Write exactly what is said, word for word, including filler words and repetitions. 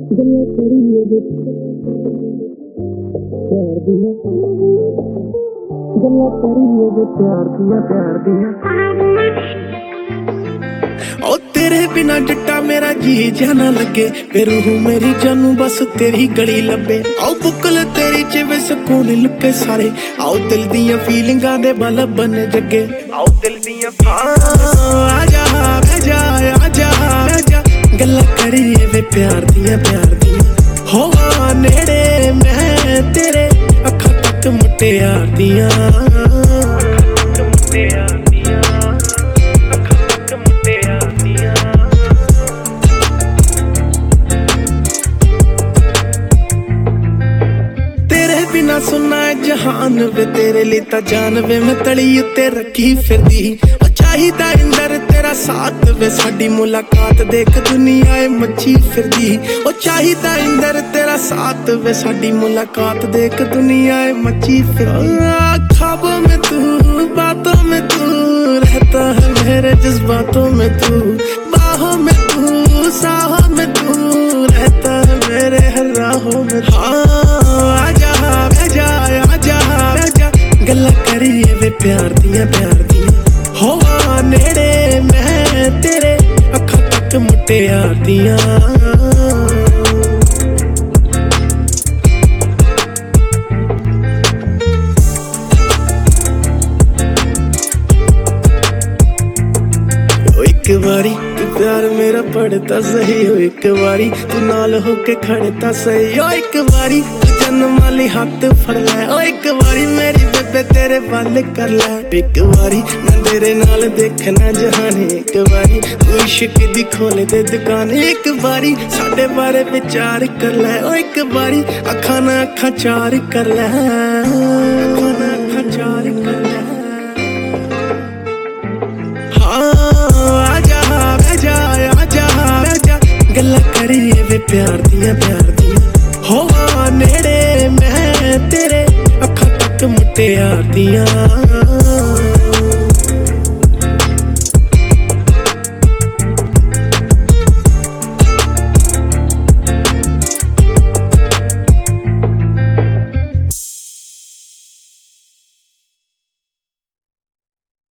गल्लां करिए वे प्यार दियां, गल्लां करिए वे प्यार दियां, प्यार दियां। ओ तेरे बिना जट्टा मेरा जी जाना लगे, फिर रूह मेरी जानू बस तेरी गली लबे। आओ बुकल तेरी च वे सुकून लुके सारे, आओ दिल दियां फीलिंगां दे बल बन जगे। आओ दिल दियां आजा आजा आजा आजा, गल्लां करिए वे प्यार दियां, प्यार दियां। होवा नेड़े मैं तेरे अखां तक मुटियार दियां, मुटियार दियां, अखां तक मुटियार दियां। तेरे बिना सुना है जहान वे, तेरे लिए ता जान वे मैं तली उत्ते रखी फिरदी। चाहिदा इंदर तेरा साथ वे, साडी मुलाकात देख दुनिया मची फिरदी। ओ चाहिदा इंदर तेरा साथ वे, साडी मुलाकात देख दुनिया मची फिरदी। ख्वाबों में तू, बातों में तू रहता है, मेरे जज्बातों में तू, बाहों में तू, साहों में तू रहता है, मेरे हर राहों में। हाँ आजा आजा आजा आजा, गल्लां करिए वे प्यार दियां, प्यार दियां। होवा नेड़े मैं तेरे अखां तक मुटियार दियां। एक बारी तू प्यार मेरा पढ़ता सही हो, एक बारी तू नाल होके खड़ता सही हो, एक बारी तू जन्म वाली हाथ फड़ ले, ओ एक बारी मेरी बेबे तेरे वाले कर ले। एक बारी मैं तेरे नाल देखना जहाने, एक बारी तू इश्क दी खोल दे दुकान, एक बारी साडे बारे विचार कर ले, ओ एक बारी अखां ना अखां चार कर ले, अखां ना अखां चार कर ले। गल्लां करिए वे प्यार दियां, प्यार दियां। होवा नेड़े मैं तेरे अखां तक मुटियार दियां।